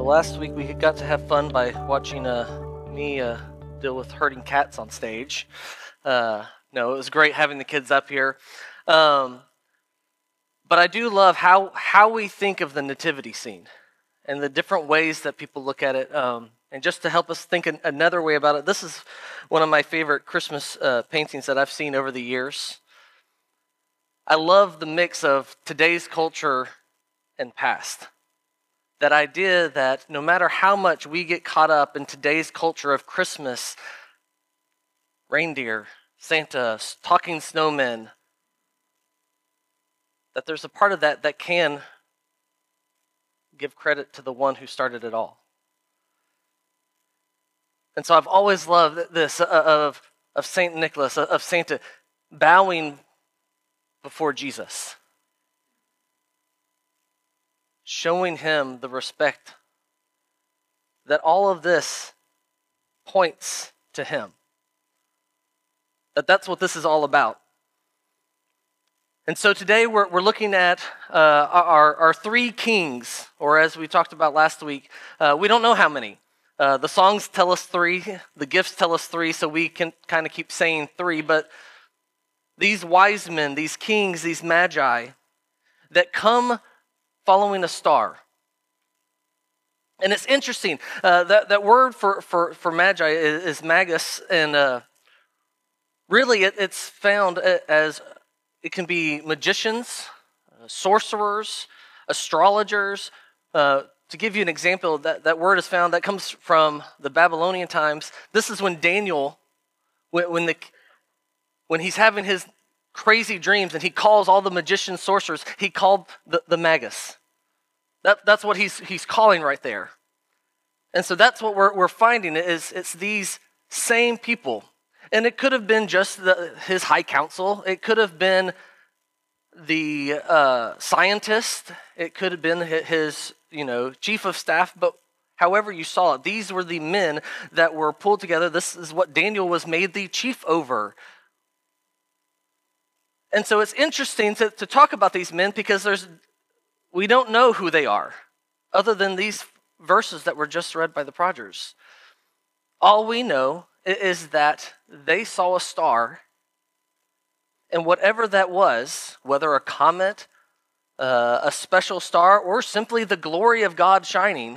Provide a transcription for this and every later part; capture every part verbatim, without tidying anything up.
Well, last week we got to have fun by watching uh, me uh, deal with herding cats on stage. Uh, no, it was great having the kids up here. Um, but I do love how, how we think of the nativity scene and the different ways that people look at it. Um, and just to help us think an, another way about it, this is one of my favorite Christmas uh, paintings that I've seen over the years. I love the mix of today's culture and past. That idea that no matter how much we get caught up in today's culture of Christmas, reindeer, Santa, talking snowmen, that there's a part of that that can give credit to the one who started it all. And so I've always loved this of, of Saint Nicholas, of Santa bowing before Jesus, showing him the respect that all of this points to him. That that's what this is all about. And so today we're we're looking at uh, our, our three kings, or as we talked about last week, uh, we don't know how many. Uh, the songs tell us three, the gifts tell us three, so we can kind of keep saying three, but these wise men, these kings, these magi that come following a star. And it's interesting, uh, that, that word for, for, for magi is, is magus, and uh, really it, it's found as, it can be magicians, uh, sorcerers, astrologers. Uh, to give you an example, that, that word is found, that comes from the Babylonian times. This is when Daniel, when, when, the, when he's having his crazy dreams and he calls all the magicians, sorcerers, he called the, the magus. That, that's what he's he's calling right there. And so that's what we're we're finding is it's these same people. And it could have been just the, his high council. It could have been the uh, scientist. It could have been his, you know, chief of staff. But however you saw it, these were the men that were pulled together. This is what Daniel was made the chief over. And so it's interesting to, to talk about these men because there's we don't know who they are, other than these verses that were just read by the Progers. All we know is that they saw a star, and whatever that was, whether a comet, uh, a special star, or simply the glory of God shining,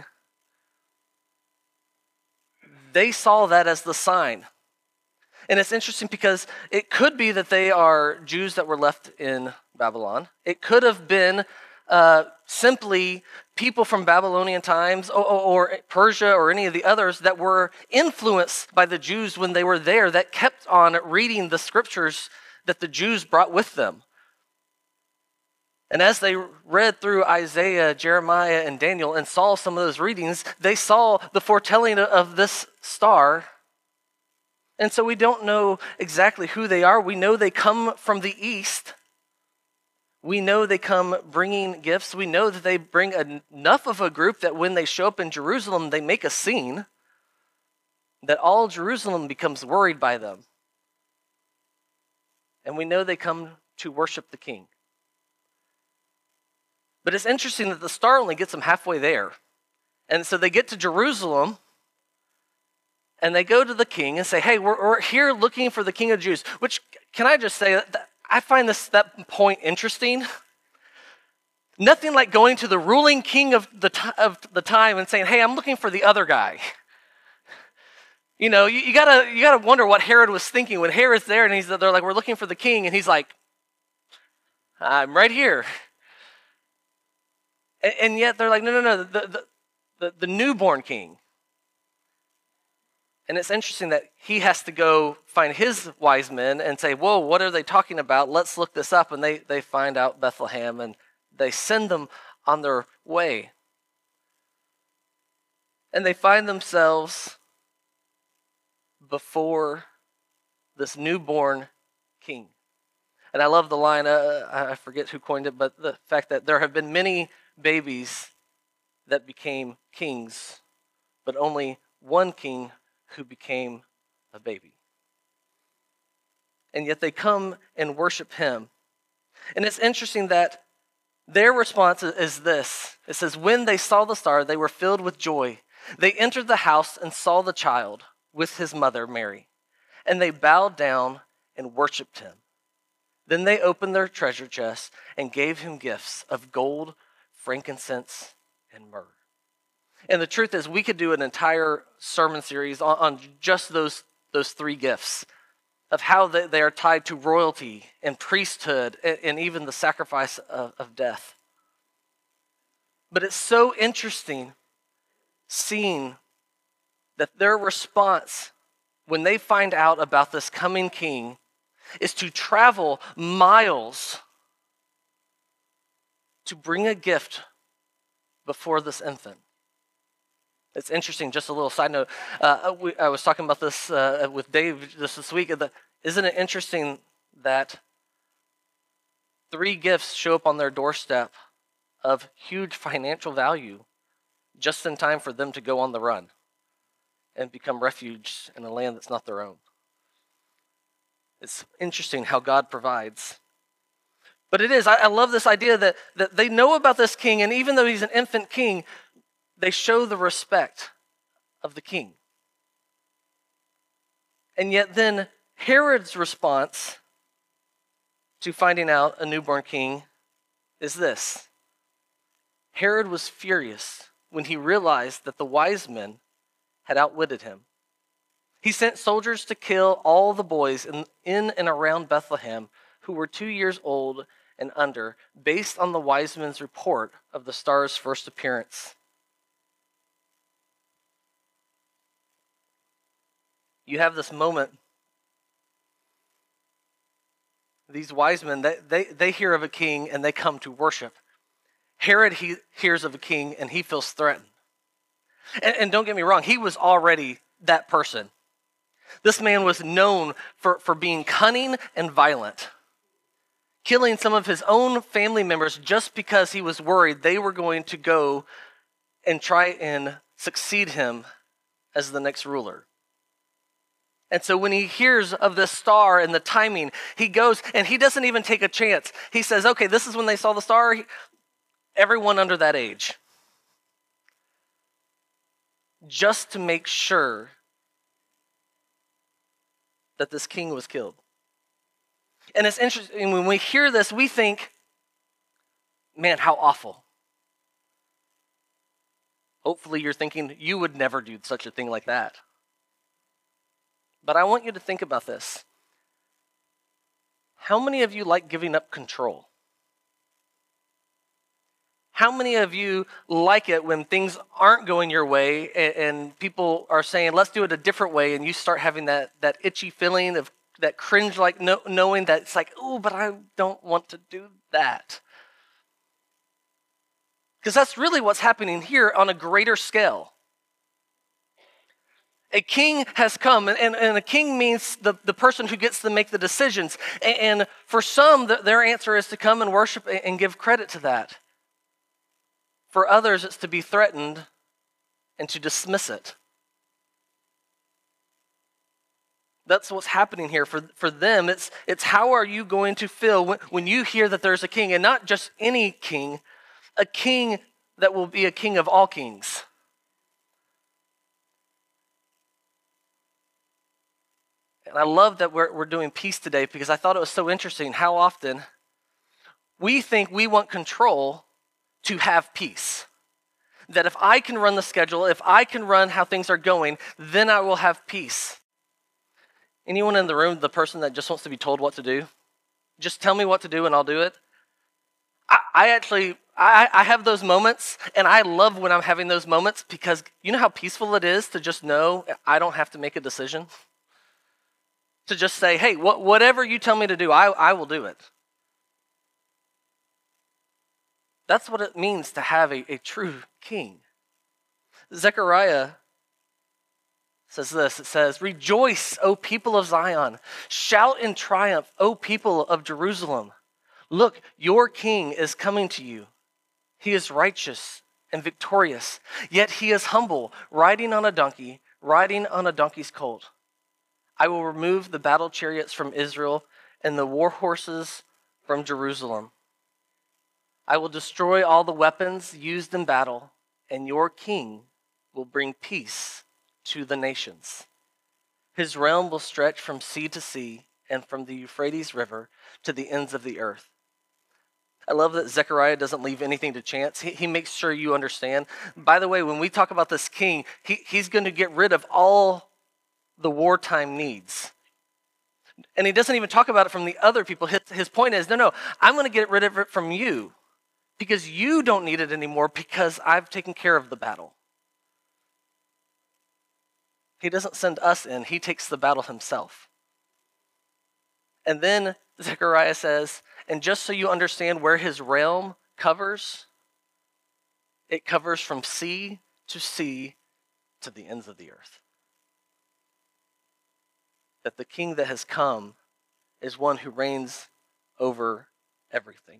they saw that as the sign. And it's interesting because it could be that they are Jews that were left in Babylon. It could have been Uh, simply people from Babylonian times or, or Persia or any of the others that were influenced by the Jews when they were there, that kept on reading the scriptures that the Jews brought with them. And as they read through Isaiah, Jeremiah, and Daniel and saw some of those readings, they saw the foretelling of this star. And so we don't know exactly who they are. We know they come from the east. We know they come bringing gifts. We know that they bring enough of a group that when they show up in Jerusalem, they make a scene that all Jerusalem becomes worried by them. And we know they come to worship the king. But it's interesting that the star only gets them halfway there. And so they get to Jerusalem, and they go to the king and say, hey, we're, we're here looking for the King of Jews. Which, can I just say, that I find this that point interesting. Nothing like going to the ruling king of the t- of the time and saying, "Hey, I'm looking for the other guy." You know, you, you gotta you gotta wonder what Herod was thinking when Herod's there and he's they're like, "We're looking for the king," and he's like, "I'm right here." And, and yet they're like, "No, no, no, the the the, the newborn king." And it's interesting that he has to go find his wise men and say, whoa, what are they talking about? Let's look this up. And they, they find out Bethlehem, and they send them on their way. And they find themselves before this newborn king. And I love the line, uh, I forget who coined it, but the fact that there have been many babies that became kings, but only one king who became a baby. And yet they come and worship him. And it's interesting that Their response is this. It says, when they saw the star, they were filled with joy. They entered the house and saw the child with his mother, Mary, and they bowed down and worshiped him. Then they opened their treasure chests and gave him gifts of gold, frankincense, and myrrh. And the truth is, we could do an entire sermon series on, on just those, those three gifts, of how they, they are tied to royalty and priesthood and, and even the sacrifice of, of death. But it's so interesting seeing that their response when they find out about this coming king is to travel miles to bring a gift before this infant. It's interesting, just a little side note. Uh, we, I was talking about this uh, with Dave just this week. The, isn't it interesting that three gifts show up on their doorstep of huge financial value just in time for them to go on the run and become refuge in a land that's not their own? It's interesting how God provides. But it is, I, I love this idea that, that they know about this king, and even though he's an infant king, they show the respect of the king. And yet then Herod's response to finding out a newborn king is this. Herod was furious when he realized that the wise men had outwitted him. He sent soldiers to kill all the boys in, in and around Bethlehem who were two years old and under, based on the wise men's report of the star's first appearance. You have this moment. These wise men, they, they, they hear of a king and they come to worship. Herod he hears of a king and he feels threatened. And, and don't get me wrong, he was already that person. This man was known for, for being cunning and violent, killing some of his own family members just because he was worried they were going to go and try and succeed him as the next ruler. And so when he hears of this star and the timing, he goes and he doesn't even take a chance. He says, okay, this is when they saw the star. Everyone under that age. Just to make sure that this king was killed. And it's interesting, when we hear this, we think, man, how awful. Hopefully you're thinking, you would never do such a thing like that. But I want you to think about this. How many of you like giving up control? How many of you like it when things aren't going your way and, and people are saying, let's do it a different way, and you start having that, that itchy feeling of that cringe, like no, knowing that it's like, oh, but I don't want to do that. Because that's really what's happening here on a greater scale. A king has come, and, and, and a king means the, the person who gets to make the decisions. And, and for some, the, their answer is to come and worship and, and give credit to that. For others, it's to be threatened and to dismiss it. That's what's happening here. For, for them, it's, it's how are you going to feel when, when you hear that there's a king, and not just any king, a king that will be a king of all kings. And I love that we're, we're doing peace today, because I thought it was so interesting how often we think we want control to have peace. That if I can run the schedule, if I can run how things are going, then I will have peace. Anyone in the room, the person that just wants to be told what to do? Just tell me what to do and I'll do it. I, I actually, I, I have those moments, and I love when I'm having those moments, because you know how peaceful it is to just know I don't have to make a decision? To just say, hey, wh- whatever you tell me to do, I, I will do it. That's what it means to have a, a true king. Zechariah says this, it says, rejoice, O people of Zion. Shout in triumph, O people of Jerusalem. Look, your king is coming to you. He is righteous and victorious, yet he is humble, riding on a donkey, riding on a donkey's colt. I will remove the battle chariots from Israel and the war horses from Jerusalem. I will destroy all the weapons used in battle, and your king will bring peace to the nations. His realm will stretch from sea to sea and from the Euphrates River to the ends of the earth. I love that Zechariah doesn't leave anything to chance. He, he makes sure you understand. By the way, when we talk about this king, he, he's going to get rid of all the wartime needs. And he doesn't even talk about it from the other people. His, his point is, no, no, I'm going to get rid of it from you because you don't need it anymore because I've taken care of the battle. He doesn't send us in. He takes the battle himself. And then Zechariah says, and just so you understand where his realm covers, it covers from sea to sea to the ends of the earth. That the king that has come is one who reigns over everything.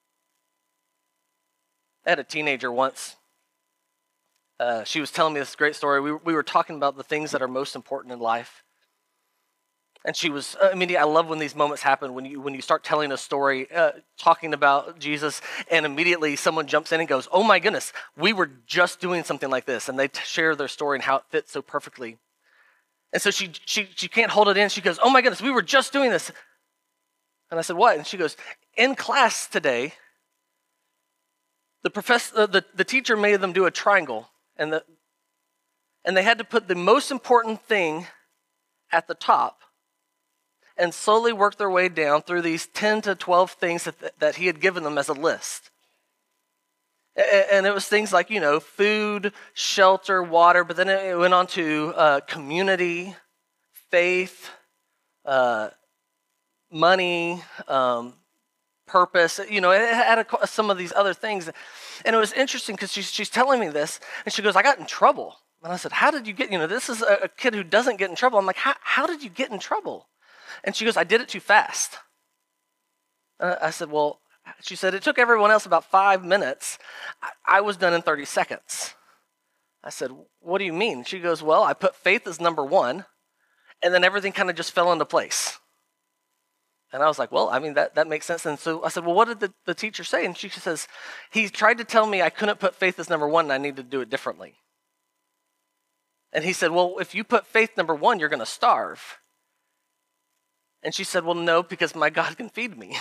I had a teenager once. Uh, she was telling me this great story. We, we were talking about the things that are most important in life. And she was, I mean, I love when these moments happen, when you when you start telling a story, uh, talking about Jesus, and immediately someone jumps in and goes, oh my goodness, we were just doing something like this. And they t- share their story and how it fits so perfectly. And so she, she, she can't hold it in. She goes, oh my goodness, we were just doing this. And I said, what? And she goes, in class today, the professor, uh, the, the teacher made them do a triangle. And, the, and they had to put the most important thing at the top and slowly work their way down through these ten to twelve things that, that he had given them as a list. And it was things like, you know, food, shelter, water, but then it went on to uh, community, faith, uh, money, um, purpose. You know, it had a, some of these other things. And it was interesting because she's, she's telling me this, and she goes, I got in trouble. And I said, how did you get, you know, this is a, a kid who doesn't get in trouble. I'm like, how, how did you get in trouble? And she goes, I did it too fast. Uh, I said, well, she said, it took everyone else about five minutes. I, I was done in thirty seconds. I said, what do you mean? She goes, well, I put faith as number one, and then everything kind of just fell into place. And I was like, well, I mean, that, that makes sense. And so I said, well, what did the, the teacher say? And she says, he tried to tell me I couldn't put faith as number one and I needed to do it differently. And he said, well, if you put faith number one, you're going to starve. And she said, well, no, because my God can feed me.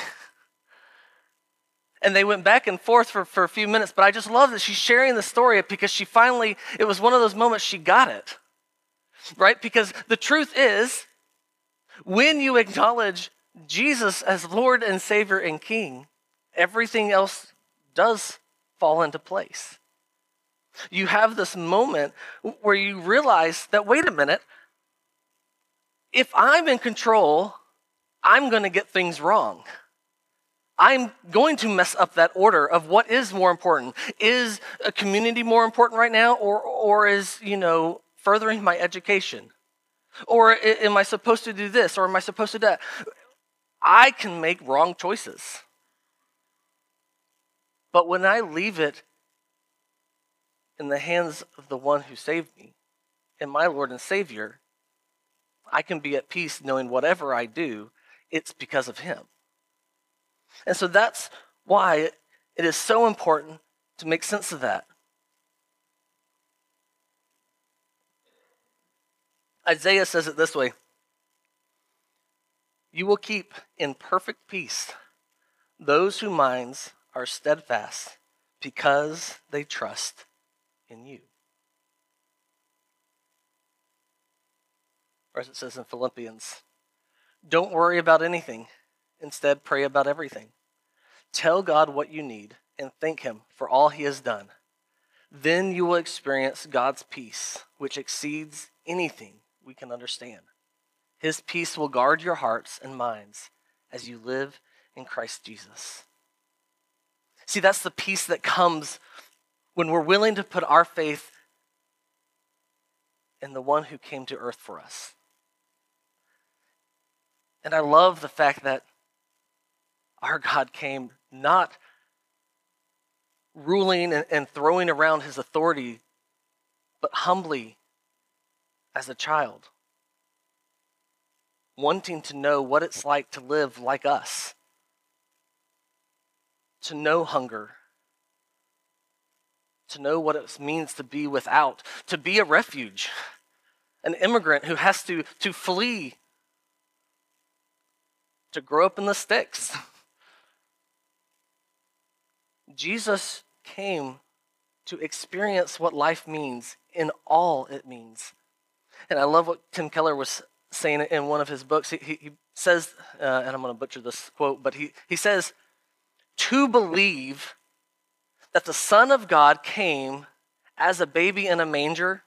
And they went back and forth for, for a few minutes, but I just love that she's sharing the story because she finally, it was one of those moments she got it, right? Because the truth is, when you acknowledge Jesus as Lord and Savior and King, everything else does fall into place. You have this moment where you realize that, wait a minute, if I'm in control, I'm going to get things wrong. I'm going to mess up that order of what is more important. Is a community more important right now, or or is, you know, furthering my education? Or am I supposed to do this, or am I supposed to do that? I can make wrong choices. But when I leave it in the hands of the one who saved me, in my Lord and Savior, I can be at peace knowing whatever I do, it's because of him. And so that's why it is so important to make sense of that. Isaiah says it this way: you will keep in perfect peace those whose minds are steadfast because they trust in you. Or as it says in Philippians, don't worry about anything. Instead, pray about everything. Tell God what you need and thank him for all he has done. Then you will experience God's peace, which exceeds anything we can understand. His peace will guard your hearts and minds as you live in Christ Jesus. See, that's the peace that comes when we're willing to put our faith in the one who came to earth for us. And I love the fact that our God came not ruling and, and throwing around his authority, but humbly as a child, wanting to know what it's like to live like us. to know hunger, to know what it means to be without, to be a refuge, an immigrant who has to, to flee, to grow up in the sticks. Jesus came to experience what life means in all it means. And I love what Tim Keller was saying in one of his books. He, he, he says, uh, and I'm going to butcher this quote, but he, he says, to believe that the Son of God came as a baby in a manger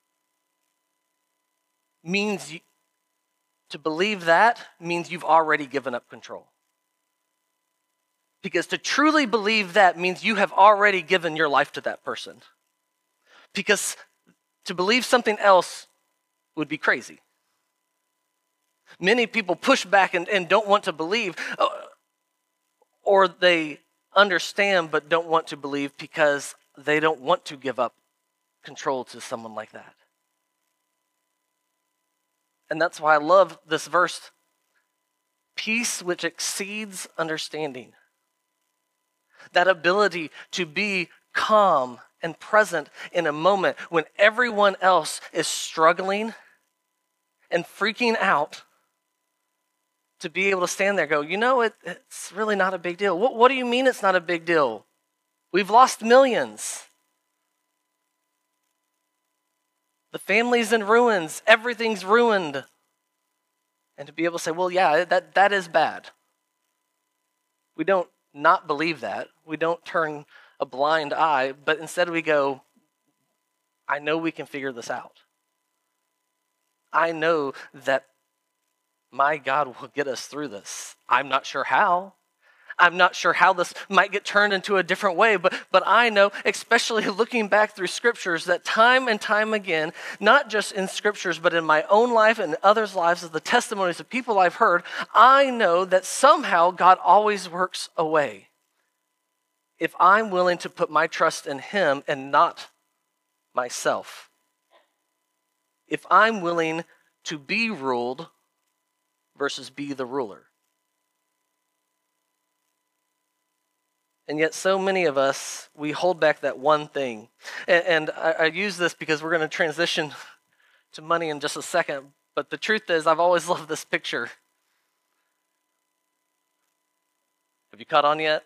means, you, to believe that means you've already given up control. Because to truly believe that means you have already given your life to that person. Because to believe something else would be crazy. Many people push back and, and don't want to believe, uh, or they understand but don't want to believe because they don't want to give up control to someone like that. And that's why I love this verse. Peace which exceeds understanding. That ability to be calm and present in a moment when everyone else is struggling and freaking out, to be able to stand there and go, you know, it, it's really not a big deal. What, what do you mean it's not a big deal? We've lost millions. The family's in ruins. Everything's ruined. And to be able to say, well, yeah, that, that is bad. We don't not believe that. We don't turn a blind eye, but instead we go, I know we can figure this out. I know that my God will get us through this. I'm not sure how. I'm not sure how this might get turned into a different way, but, but I know, especially looking back through scriptures, that time and time again, not just in scriptures, but in my own life and others' lives, of the testimonies of people I've heard, I know that somehow God always works a way. If I'm willing to put my trust in Him and not myself. If I'm willing to be ruled versus be the ruler. And yet so many of us, we hold back that one thing. And, and I, I use this because we're going to transition to money in just a second. But the truth is, I've always loved this picture. Have you caught on yet?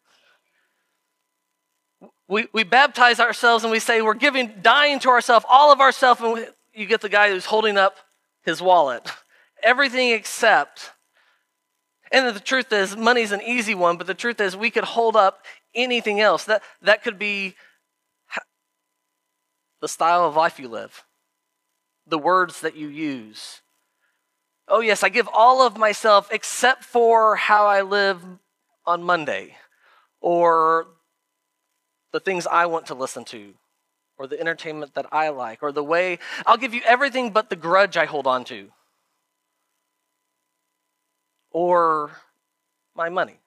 We we baptize ourselves and we say we're giving, dying to ourselves, all of ourselves, and we, you get the guy who's holding up his wallet. Everything except. And the truth is, money's an easy one, but the truth is we could hold up anything else. That, that could be the style of life you live, the words that you use. Oh yes, I give all of myself except for how I live on Monday, or the things I want to listen to, or the entertainment that I like, or the way, I'll give you everything but the grudge I hold on to. Or my money.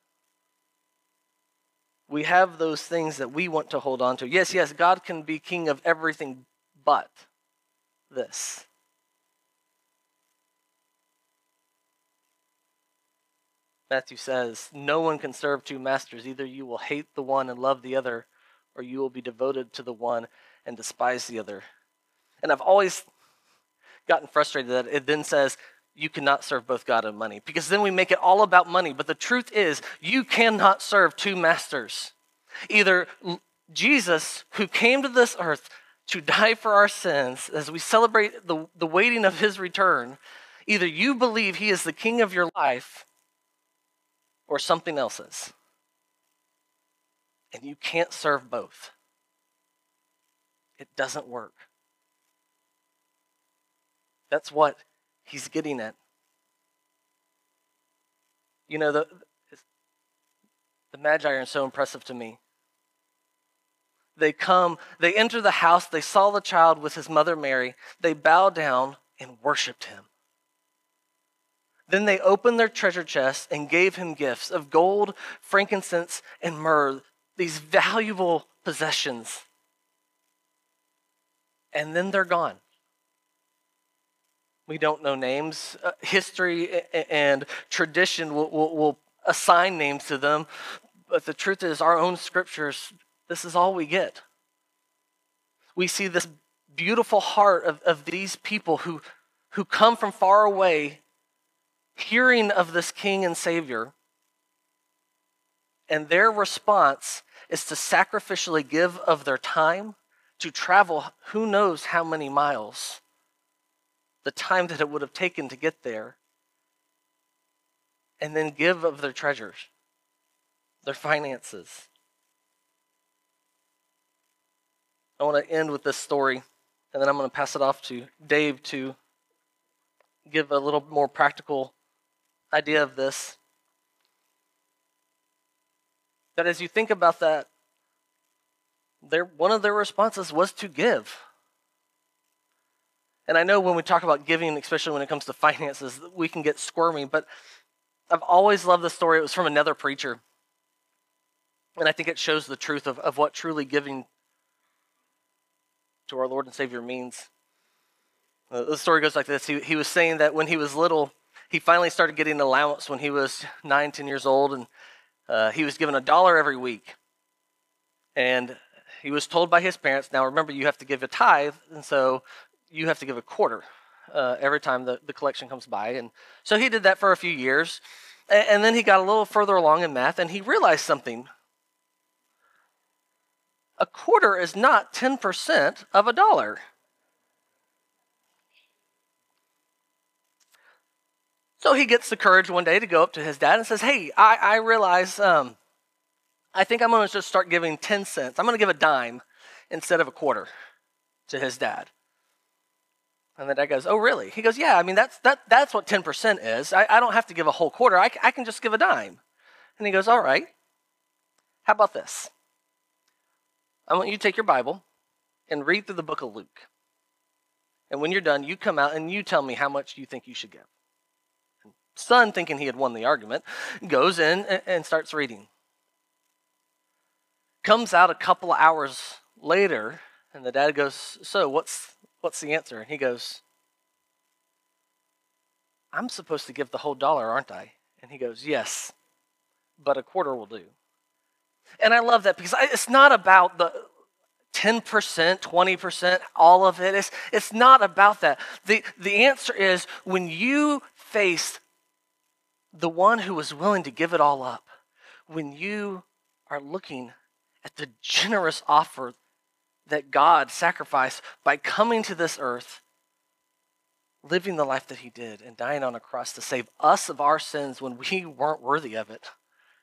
We have those things that we want to hold on to. Yes, yes, God can be king of everything but this. Matthew says, no one can serve two masters. Either you will hate the one and love the other, or you will be devoted to the one and despise the other. And I've always gotten frustrated that it then says, you cannot serve both God and money, because then we make it all about money. But the truth is, you cannot serve two masters. Either Jesus, who came to this earth to die for our sins, as we celebrate the, the waiting of his return, either you believe he is the king of your life or something else is. And you can't serve both. It doesn't work. That's what he's getting at. You know, the, the Magi are so impressive to me. They come, they enter the house, they saw the child with his mother Mary, they bow down and worshiped him. Then they opened their treasure chests and gave him gifts of gold, frankincense, and myrrh, these valuable possessions. And then they're gone. We don't know names. Uh, history and tradition will, will, will assign names to them. But the truth is, our own scriptures, this is all we get. We see this beautiful heart of, of these people who, who come from far away, hearing of this King and Savior, and their response is to sacrificially give of their time to travel who knows how many miles, the time that it would have taken to get there, and then give of their treasures, their finances. I want to end with this story, and then I'm going to pass it off to Dave to give a little more practical idea of this. That as you think about that, their, one of their responses was to give. And I know when we talk about giving, especially when it comes to finances, we can get squirmy, but I've always loved the story. It was from another preacher. And I think it shows the truth of, of what truly giving to our Lord and Savior means. Uh, the story goes like this. He, he was saying that when he was little, he finally started getting an allowance when he was nine, ten years old, and uh, he was given a dollar every week. And he was told by his parents, now remember, you have to give a tithe, and so you have to give a quarter uh, every time the, the collection comes by. And so he did that for a few years, and, and then he got a little further along in math, and he realized something. A quarter is not ten percent of a dollar. So he gets the courage one day to go up to his dad and says, hey, I, I realize um, I think I'm going to just start giving ten cents. I'm going to give a dime instead of a quarter to his dad. And the dad goes, oh, really? He goes, yeah, I mean, that's that that's what ten percent is. I, I don't have to give a whole quarter. I, I can just give a dime. And he goes, all right. How about this? I want you to take your Bible and read through the book of Luke. And when you're done, you come out and you tell me how much you think you should give. And son, thinking he had won the argument, goes in and, and starts reading. Comes out a couple of hours later, and the dad goes, so what's what's the answer? And he goes, I'm supposed to give the whole dollar, aren't I? And he goes, yes, but a quarter will do. And I love that because it's not about the ten percent, twenty percent, all of it. It's, it's not about that. The, the answer is when you face the one who was willing to give it all up, when you are looking at the generous offer that God sacrificed by coming to this earth, living the life that he did, and dying on a cross to save us of our sins when we weren't worthy of it.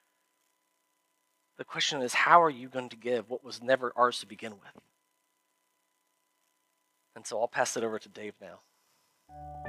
The question is, how are you going to give what was never ours to begin with? And so I'll pass it over to Dave now.